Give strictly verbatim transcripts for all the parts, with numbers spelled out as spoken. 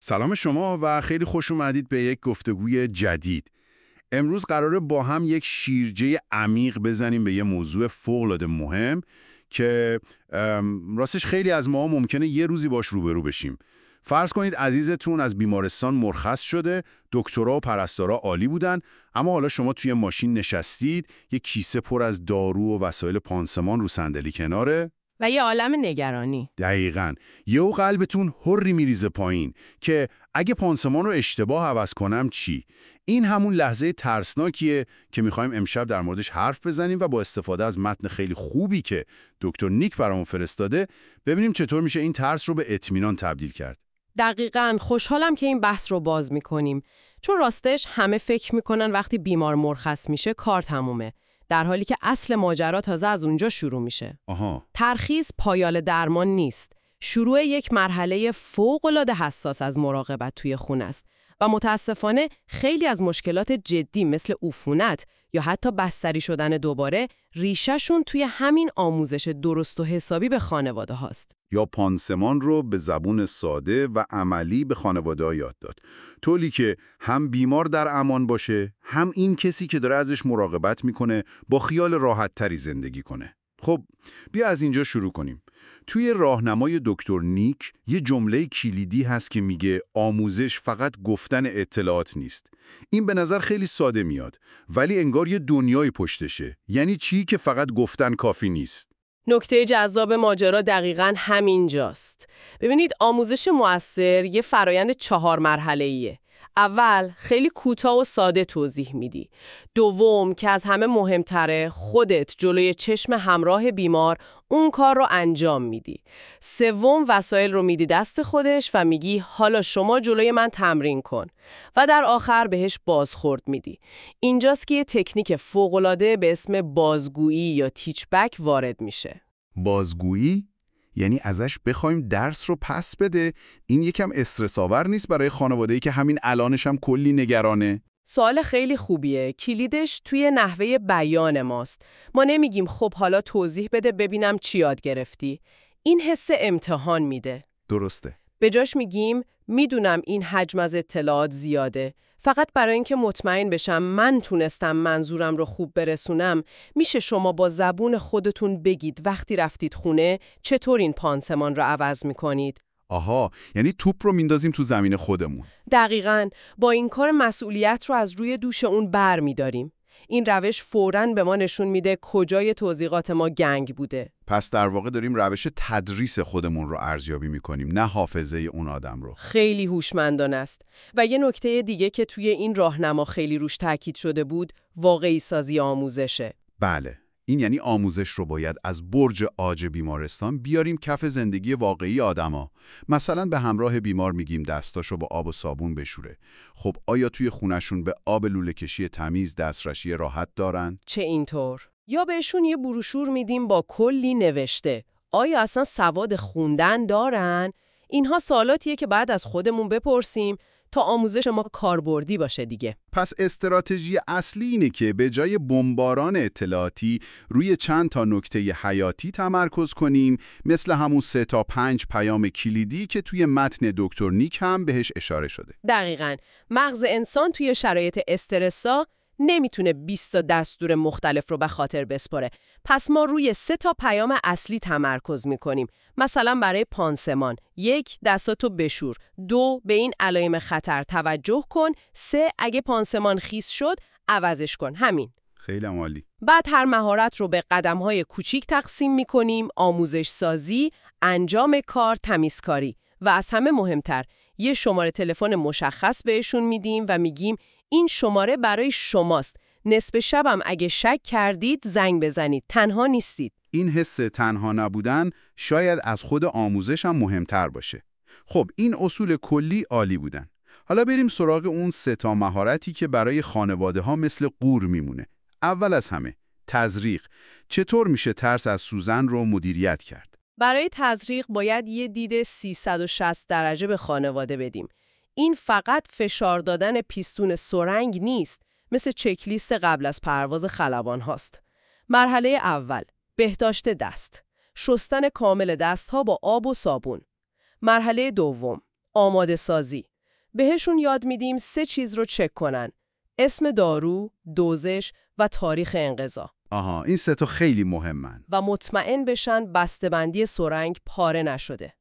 سلام شما و خیلی خوش اومدید به یک گفتگوی جدید. امروز قراره با هم یک شیرجه عمیق بزنیم به یه موضوع فوق‌العاده مهم که راستش خیلی از ما ممکنه یه روزی باش روبرو بشیم. فرض کنید عزیزتون از بیمارستان مرخص شده، دکترها و پرستارا عالی بودن، اما حالا شما توی ماشین نشستید، یه کیسه پر از دارو و وسایل پانسمان رو صندلی کناره و یه عالم نگرانی. دقیقاً. یهو قلبتون هری میریزه پایین که اگه پانسمان رو اشتباه عوض کنم چی؟ این همون لحظه ترسناکیه که میخوایم امشب در موردش حرف بزنیم و با استفاده از متن خیلی خوبی که دکتر نیک برامون فرستاده ببینیم چطور میشه این ترس رو به اطمینان تبدیل کرد. دقیقاً. خوشحالم که این بحث رو باز میکنیم، چون راستش همه فکر میکنن وقتی بیمار مرخص میشه کار تمومه، در حالی که اصل ماجرا تازه از اونجا شروع میشه. آها. ترخیص پایال درمان نیست. شروع یک مرحله فوق‌العاده حساس از مراقبت توی خونه است و متاسفانه خیلی از مشکلات جدی مثل عفونت یا حتی بستری شدن دوباره ریشه‌شون توی همین آموزش درست و حسابی به خانواده هاست. یا پانسمان رو به زبون ساده و عملی به خانواده یاد داد. طوری که هم بیمار در امان باشه، هم این کسی که داره ازش مراقبت میکنه با خیال راحت تری زندگی کنه. خب بیا از اینجا شروع کنیم. توی راهنمای دکتر نیک یه جمله کلیدی هست که میگه آموزش فقط گفتن اطلاعات نیست. این به نظر خیلی ساده میاد، ولی انگار یه دنیای پشتشه. یعنی چی که فقط گفتن کافی نیست؟ نکته جذاب ماجرا دقیقاً همین جاست. ببینید، آموزش مؤثر یه فرایند چهار مرحله‌ایه. اول خیلی کوتاه و ساده توضیح میدی. دوم که از همه مهمتره، خودت جلوی چشم همراه بیمار اون کار رو انجام میدی. سوم وسایل رو میدی دست خودش و میگی حالا شما جلوی من تمرین کن. و در آخر بهش بازخورد میدی. اینجاست که یه تکنیک فوق‌العاده به اسم بازگویی یا تیچ بک وارد میشه. بازگویی؟ یعنی ازش بخوایم درس رو پس بده؟ این یکم استرس آور نیست برای خانواده‌ای که همین الانش هم کلی نگرانه؟ سوال خیلی خوبیه. کلیدش توی نحوه بیان ماست. ما نمیگیم خب حالا توضیح بده ببینم چی یاد گرفتی. این حس امتحان میده. درسته. به جاش میگیم میدونم این حجم از اطلاعات زیاده. فقط برای اینکه مطمئن بشم من تونستم منظورم رو خوب برسونم، میشه شما با زبون خودتون بگید وقتی رفتید خونه چطور این پانسمان رو عوض میکنید؟ آها، یعنی توپ رو میندازیم تو زمین خودمون. دقیقاً. با این کار مسئولیت رو از روی دوش اون بر میداریم. این روش فوراً به ما نشون میده کجای توضیحات ما گنگ بوده. پس در واقع داریم روش تدریس خودمون رو ارزیابی میکنیم، نه حافظه اون آدم رو. خیلی هوشمندانه است. و یه نکته دیگه که توی این راهنما خیلی روش تاکید شده بود، واقعی سازی آموزشه. بله. این یعنی آموزش رو باید از برج عاج بیمارستان بیاریم کف زندگی واقعی آدما. مثلا به همراه بیمار میگیم دستاشو با آب و صابون بشوره. خب آیا توی خونشون به آب لوله کشی تمیز دسترسی راحت دارن؟ چه اینطور؟ یا بهشون یه بروشور میدیم با کلی نوشته. آیا اصلا سواد خوندن دارن؟ اینها سوالاتیه که بعد از خودمون بپرسیم تا آموزش ما کاربردی باشه دیگه. پس استراتژی اصلی اینه که به جای بمباران اطلاعاتی روی چند تا نکته حیاتی تمرکز کنیم، مثل همون سه تا پنج پیام کلیدی که توی متن دکتر نیک هم بهش اشاره شده. دقیقاً. مغز انسان توی شرایط استرسا نمیتونه بیست تا دستور مختلف رو به خاطر بسپاره. پس ما روی سه تا پیام اصلی تمرکز میکنیم. مثلا برای پانسمان، یک، دستاتو بشور. دو، به این علائم خطر توجه کن. سه، اگه پانسمان خیس شد عوضش کن. همین. خیلی عالی. بعد هر مهارت رو به قدم‌های کوچیک تقسیم میکنیم: آموزش سازی، انجام کار، تمیزکاری. و از همه مهمتر، یه شماره تلفن مشخص بهشون میدیم و میگیم این شماره برای شماست. نصف شبم اگه شک کردید زنگ بزنید. تنها نیستید. این حس تنها نبودن شاید از خود آموزش هم مهمتر باشه. خب این اصول کلی عالی بودن. حالا بریم سراغ اون سه تا مهارتی که برای خانواده ها مثل قور میمونه. اول از همه، تزریق. چطور میشه ترس از سوزن رو مدیریت کرد؟ برای تزریق باید یه دید سیصد و شصت درجه به خانواده بدیم. این فقط فشار دادن پیستون سرنگ نیست، مثل چکلیست قبل از پرواز خلبان هاست. مرحله اول، بهداشت دست. شستن کامل دستها با آب و صابون. مرحله دوم، آماده سازی. بهشون یاد میدیم سه چیز رو چک کنن: اسم دارو، دوزش و تاریخ انقضا. آها، این سه تا خیلی مهمن. و مطمئن بشن بسته‌بندی سرنگ پاره نشده.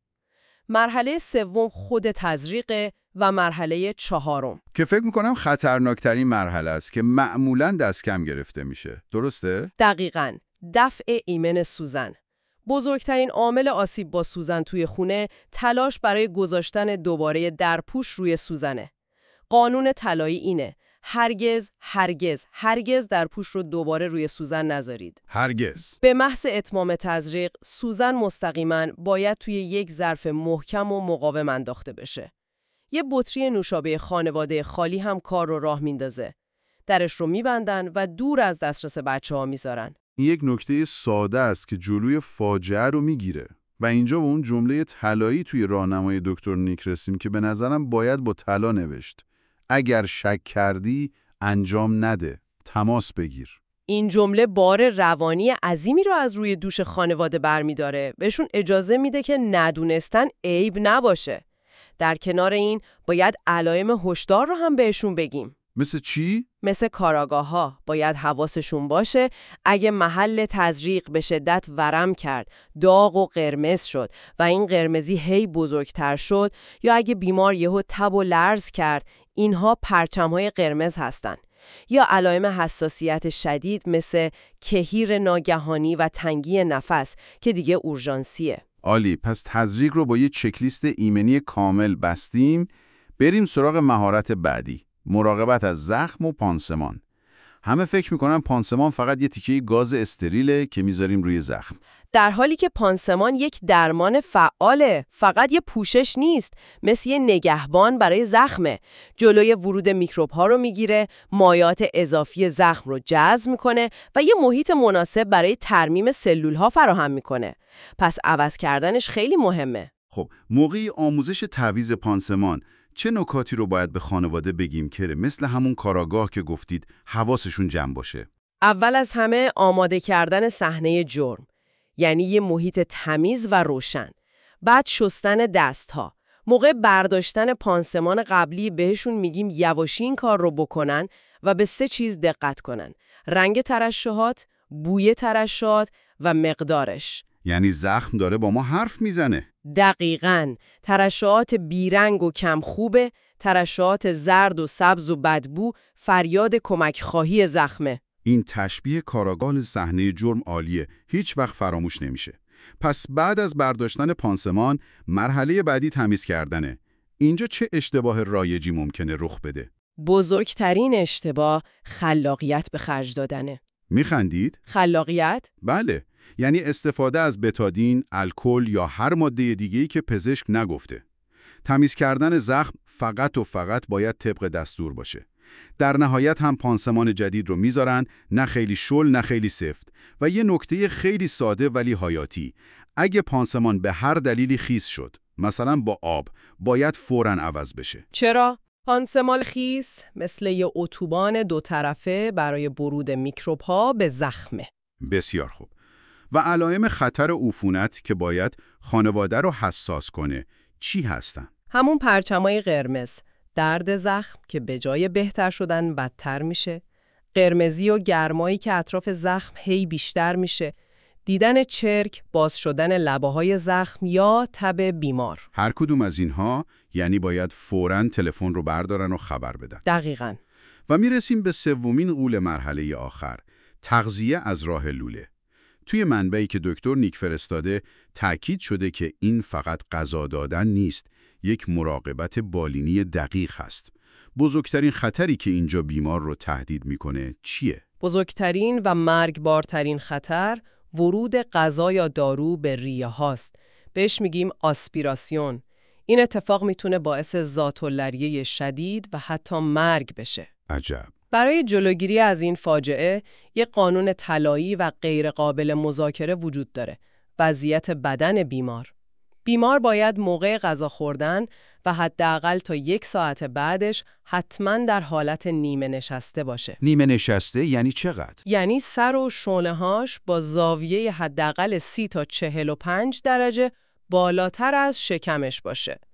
مرحله سوم خود تزریقه و مرحله چهارم که فکر میکنم خطرناکترین مرحله است که معمولاً دست کم گرفته میشه. درسته؟ دقیقاً، دفع ایمن سوزن. بزرگترین عامل آسیب با سوزن توی خونه تلاش برای گذاشتن دوباره درپوش روی سوزنه. قانون طلایی اینه: هرگز، هرگز، هرگز درپوش رو دوباره روی سوزن نذارید. هرگز. به محض اتمام تزریق، سوزن مستقیما باید توی یک ظرف محکم و مقاوم انداخته بشه. یه بطری نوشابه خانواده خالی هم کار رو راه میندازه. درش رو میبندن و دور از دسترس بچه‌ها میذارن. این یک نکته ساده است که جلوی فاجعه رو میگیره. و اینجا به اون جمله طلایی توی راهنمای دکتر نیک رسیم که به نظرم باید با طلا نوشت: اگر شک کردی انجام نده، تماس بگیر. این جمله بار روانی عظیمی رو از روی دوش خانواده برمی‌داره. بهشون اجازه میده که ندونستن عیب نباشه. در کنار این باید علائم هشدار رو هم بهشون بگیم. مثل چی؟ مثل کاراگاه‌ها. باید حواسشون باشه اگه محل تزریق به شدت ورم کرد، داغ و قرمز شد و این قرمزی هی بزرگتر شد، یا اگه بیمار یهو تب و لرز کرد، اینها پرچم‌های قرمز هستن. یا علائم حساسیت شدید مثل کهیر ناگهانی و تنگی نفس که دیگه اورژانسیه. عالی، پس تزریق رو با یه چکلیست ایمنی کامل بستیم. بریم سراغ مهارت بعدی: مراقبت از زخم و پانسمان. همه فکر میکنن پانسمان فقط یه تیکه گاز استریله که میذاریم روی زخم. در حالی که پانسمان یک درمان فعاله، فقط یه پوشش نیست، مثل یه نگهبان برای زخمه. جلوی ورود میکروب ها رو میگیره، مایعات اضافی زخم رو جذب میکنه و یه محیط مناسب برای ترمیم سلول ها فراهم میکنه. پس عوض کردنش خیلی مهمه. خب، موقعی آموزش تعویض پانسمان چه نکاتی رو باید به خانواده بگیم که مثل همون کاراگاه که گفتید حواسشون جمع باشه؟ اول از همه آماده کردن صحنه جرم، یعنی یه محیط تمیز و روشن. بعد شستن دستها. موقع برداشتن پانسمان قبلی بهشون میگیم یواشی این کار رو بکنن و به سه چیز دقت کنن: رنگ ترشحات، بوی ترشحات و مقدارش. یعنی زخم داره با ما حرف میزنه. دقیقاً. ترشحات بیرنگ و کم خوبه، ترشحات زرد و سبز و بدبو فریاد کمک خواهی زخمه. این تشبیه کاراگاه صحنه جرم عالیه، هیچ وقت فراموش نمیشه. پس بعد از برداشتن پانسمان، مرحله بعدی تمیز کردنه. اینجا چه اشتباه رایجی ممکنه رخ بده؟ بزرگترین اشتباه خلاقیت به خرج دادنه. میخندید؟ خلاقیت؟ بله، یعنی استفاده از بتادین، الکل یا هر ماده دیگه‌ای که پزشک نگفته. تمیز کردن زخم فقط و فقط باید طبق دستور باشه. در نهایت هم پانسمان جدید رو میذارن، نه خیلی شل نه خیلی سفت. و یه نکته خیلی ساده ولی حیاتی: اگه پانسمان به هر دلیلی خیس شد، مثلا با آب، باید فوراً عوض بشه. چرا؟ پانسمان خیس مثل یه اتوبان دو طرفه برای ورود میکروب‌ها به زخمه. بسیار خوب. و علائم خطر عفونت که باید خانواده رو حساس کنه چی هستن؟ همون پرچمای قرمز، درد زخم که به جای بهتر شدن بدتر میشه، قرمزی و گرمایی که اطراف زخم هی بیشتر میشه، دیدن چرک، باز شدن لبه‌های زخم یا تب بیمار. هر کدوم از اینها یعنی باید فوراً تلفن رو بردارن و خبر بدن. دقیقاً. و میرسیم به سومین غول مرحله آخر: تغذیه از راه لوله. توی منبعی که دکتر نیک فرستاده تأکید شده که این فقط غذا دادن نیست، یک مراقبت بالینی دقیق هست. بزرگترین خطری که اینجا بیمار رو تهدید میکنه چیه؟ بزرگترین و مرگبارترین خطر ورود غذا یا دارو به ریه هاست. بهش میگیم آسپیراسیون. این اتفاق میتونه باعث ذات‌اللریه شدید و حتی مرگ بشه. عجب. برای جلوگیری از این فاجعه، یک قانون طلایی و غیرقابل مذاکره وجود داره: وضعیت بدن بیمار. بیمار باید موقع غذا خوردن و حداقل تا یک ساعت بعدش حتما در حالت نیمه نشسته باشه. نیمه نشسته یعنی چقدر؟ یعنی سر و شونه‌هاش با زاویه حداقل سی تا چهل و پنج درجه بالاتر از شکمش باشه.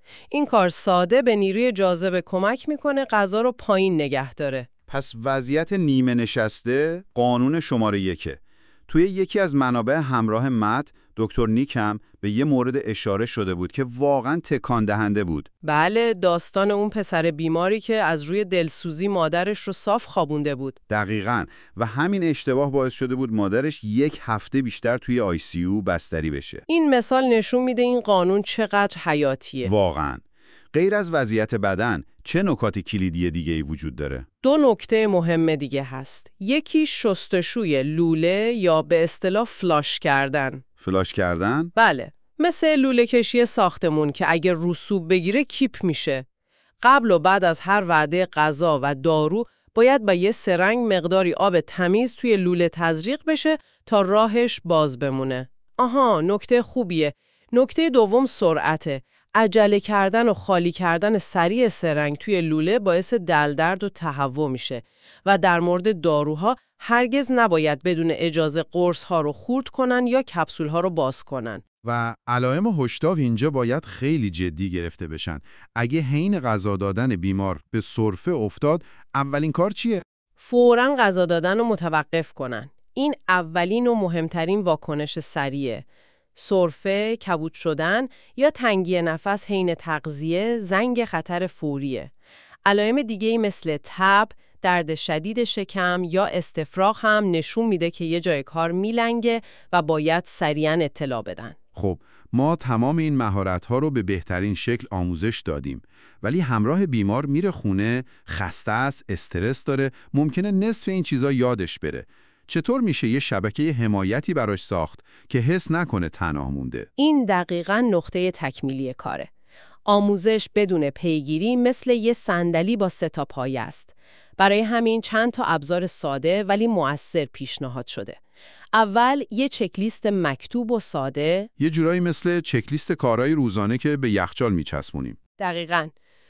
این کار ساده به نیروی جاذبه کمک میکنه غذا رو پایین نگه داره. پس وضعیت نیمه نشسته قانون شماره یکه. توی یکی از منابع همراه متن دکتر نیک هم به یه مورد اشاره شده بود که واقعا تکان دهنده بود. بله، داستان اون پسر بیماری که از روی دلسوزی مادرش رو صاف خوابونده بود. دقیقاً، و همین اشتباه باعث شده بود مادرش یک هفته بیشتر توی آی سی یو بستری بشه. این مثال نشون میده این قانون چقدر حیاتیه. واقعاً. غیر از وضعیت بدن، چه نکات کلیدی دیگه‌ای وجود داره؟ دو نکته مهم دیگه هست. یکی شستشوی لوله یا به اصطلاح فلاش کردن. فلاش کردن؟ بله، مثل لوله کشی ساختمون که اگه رسوب بگیره کیپ میشه. قبل و بعد از هر وعده غذا و دارو باید با یه سرنگ مقداری آب تمیز توی لوله تزریق بشه تا راهش باز بمونه. آها، نکته خوبیه. نکته دوم سرعته. عجله کردن و خالی کردن سریع سرنگ توی لوله باعث دلدرد و تهوع میشه و در مورد داروها هرگز نباید بدون اجازه قرص ها رو خورد کنن یا کپسول ها رو باز کنن. و علائم هشدار اینجا باید خیلی جدی گرفته بشن. اگه حین غذا دادن بیمار به سرفه افتاد، اولین کار چیه؟ فوراً غذا دادن رو متوقف کنن. این اولین و مهمترین واکنش سریعه. سرفه، کبود شدن یا تنگی نفس حین تغذیه زنگ خطر فوریه. علائم دیگه‌ای مثل تب، درد شدید شکم یا استفراغ هم نشون میده که یه جای کار میلنگه و باید سریعاً اطلاع بدن. خب، ما تمام این مهارت‌ها رو به بهترین شکل آموزش دادیم، ولی همراه بیمار میره خونه، خسته است، استرس داره، ممکنه نصف این چیزا یادش بره. چطور میشه یه شبکه حمایتی براش ساخت که حس نکنه تنها مونده؟ این دقیقاً نقطه تکمیلی کاره. آموزش بدون پیگیری مثل یه صندلی با سه تا پایه است. برای همین چند تا ابزار ساده ولی مؤثر پیشنهاد شده. اول یه چکلیست مکتوب و ساده، یه جورایی مثل چکلیست کارهای روزانه که به یخچال میچسبونیم. دقیقاً.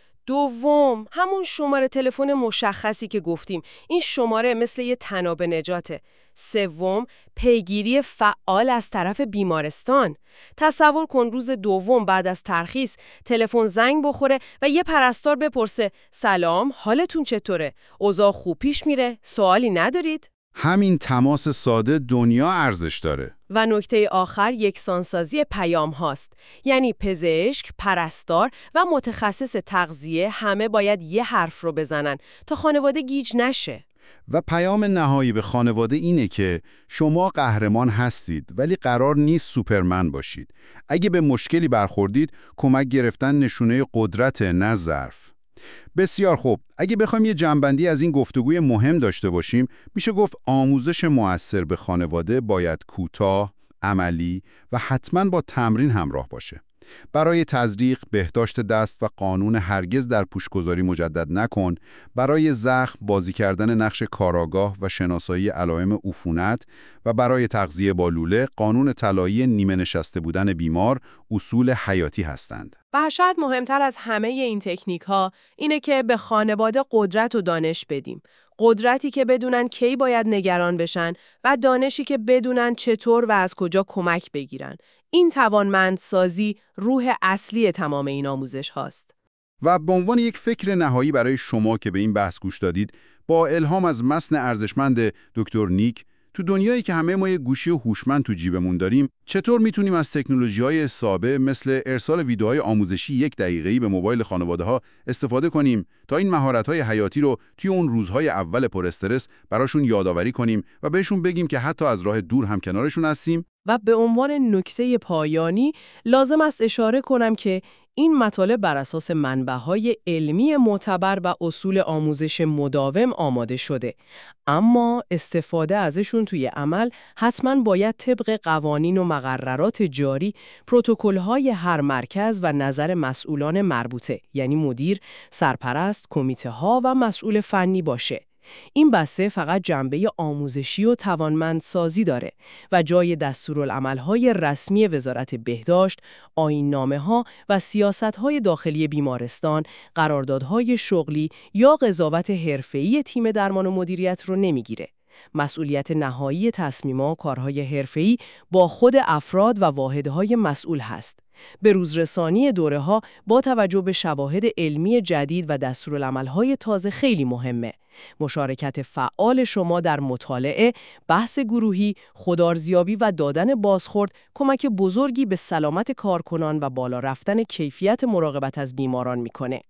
دوم، همون شماره تلفن مشخصی که گفتیم. این شماره مثل یه طناب نجاته. سوم، پیگیری فعال از طرف بیمارستان. تصور کن روز دوم بعد از ترخیص تلفن زنگ بخوره و یه پرستار بپرسه سلام، حالتون چطوره؟ اوضاع خوب پیش میره؟ سوالی ندارید؟ همین تماس ساده دنیا ارزش داره. و نکته آخر یکسانسازی پیام هاست. یعنی پزشک، پرستار و متخصص تغذیه همه باید یه حرف رو بزنن تا خانواده گیج نشه. و پیام نهایی به خانواده اینه که شما قهرمان هستید ولی قرار نیست سوپرمن باشید. اگه به مشکلی برخوردید، کمک گرفتن نشونه قدرت نه ضعف. بسیار خوب، اگه بخوایم یه جنبندی از این گفتگوی مهم داشته باشیم، میشه گفت آموزش مؤثر به خانواده باید کوتاه، عملی و حتماً با تمرین همراه باشه. برای تزریق، بهداشت دست و قانون هرگز در پوشگذاری مجدد نکن، برای زخم بازی کردن نقش کاراگاه و شناسایی علائم عفونت و برای تغذیه با لوله، قانون طلایی نیمه نشسته بودن بیمار اصول حیاتی هستند. و شاید مهمتر از همه این تکنیک ها اینه که به خانواده قدرت و دانش بدیم. قدرتی که بدونن کی باید نگران بشن و دانشی که بدونن چطور و از کجا کمک بگیرن. این توانمندسازی روح اصلی تمام این آموزش هاست. و به عنوان یک فکر نهایی برای شما که به این بحث گوش دادید، با الهام از متن ارزشمند دکتر نیک، تو دنیایی که همه ما یه گوشی هوشمند تو جیبمون داریم، چطور میتونیم از تکنولوژی‌های ساده مثل ارسال ویدیوهای آموزشی یک دقیقه‌ای به موبایل خانواده‌ها استفاده کنیم تا این مهارت‌های حیاتی رو توی اون روزهای اول پر استرس براشون یادآوری کنیم و بهشون بگیم که حتی از راه دور هم کنارشون هستیم؟ و به عنوان نکته پایانی لازم است اشاره کنم که این مطالب بر اساس منبع‌های علمی معتبر و اصول آموزش مداوم آماده شده، اما استفاده ازشون توی عمل حتماً باید طبق قوانین و مقررات جاری، پروتکل‌های هر مرکز و نظر مسئولان مربوطه، یعنی مدیر، سرپرست، کمیته‌ها و مسئول فنی باشه. این بحث فقط جنبه آموزشی و توانمندسازی داره و جای دستورالعمل‌های رسمی وزارت بهداشت، آیین‌نامه‌ها و سیاست‌های داخلی بیمارستان، قراردادهای شغلی یا قضاوت حرفه‌ای تیم درمان و مدیریت رو نمیگیره. مسئولیت نهایی تصمیم‌ها و کارهای حرفه‌ای با خود افراد و واحدهای مسئول هست. به روزرسانی دوره‌ها با توجه به شواهد علمی جدید و دستورالعمل‌های تازه خیلی مهمه. مشارکت فعال شما در مطالعه، بحث گروهی، خودارزیابی و دادن بازخورد کمک بزرگی به سلامت کارکنان و بالا رفتن کیفیت مراقبت از بیماران میکنه.